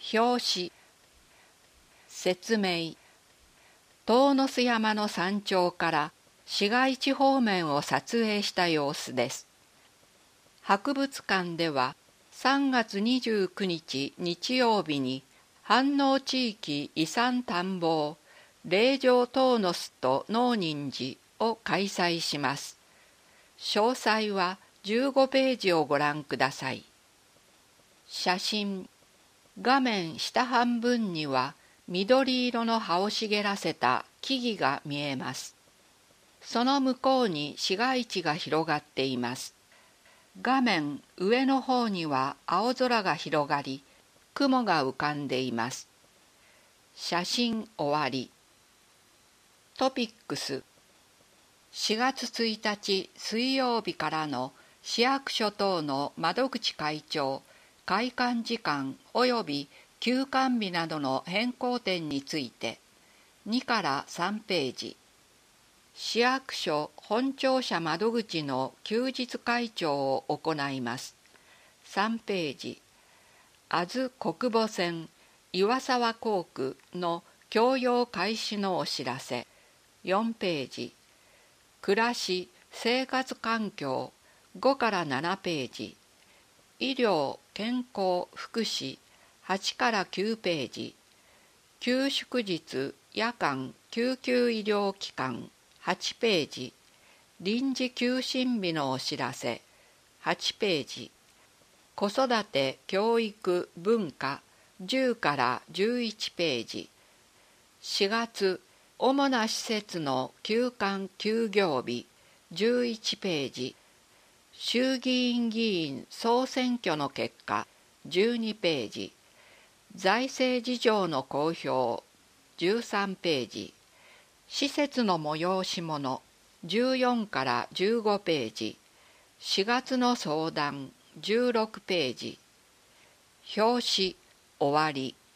表紙。説明。遠野須山の山頂から市街地方面を撮影した様子です。博物館では3月29日日曜日に飯能地域遺産探訪霊場遠野須と能仁寺を開催します。詳細は15ページをご覧ください。写真。画面下半分には緑色の葉を茂らせた木々が見えます。その向こうに市街地が広がっています。画面上の方には青空が広がり、雲が浮かんでいます。写真終わり。トピックス。4月1日水曜日からの市役所等の窓口開庁、開館時間及び休館日などの変更点について2から3ページ。市役所本庁舎窓口の休日開庁を行います。3ページ。阿津国母線岩沢工区の供用開始のお知らせ。4ページ。暮らし生活環境5から7ページ。医療健康福祉8から9ページ。休祝日夜間救急医療機関8ページ。臨時休診日のお知らせ8ページ。子育て教育文化10から11ページ。4月主な施設の休館休業日11ページ。衆議院議員総選挙の結果12ページ。財政事情の公表13ページ。施設の催し物14から15ページ。4月の相談16ページ。表紙終わり。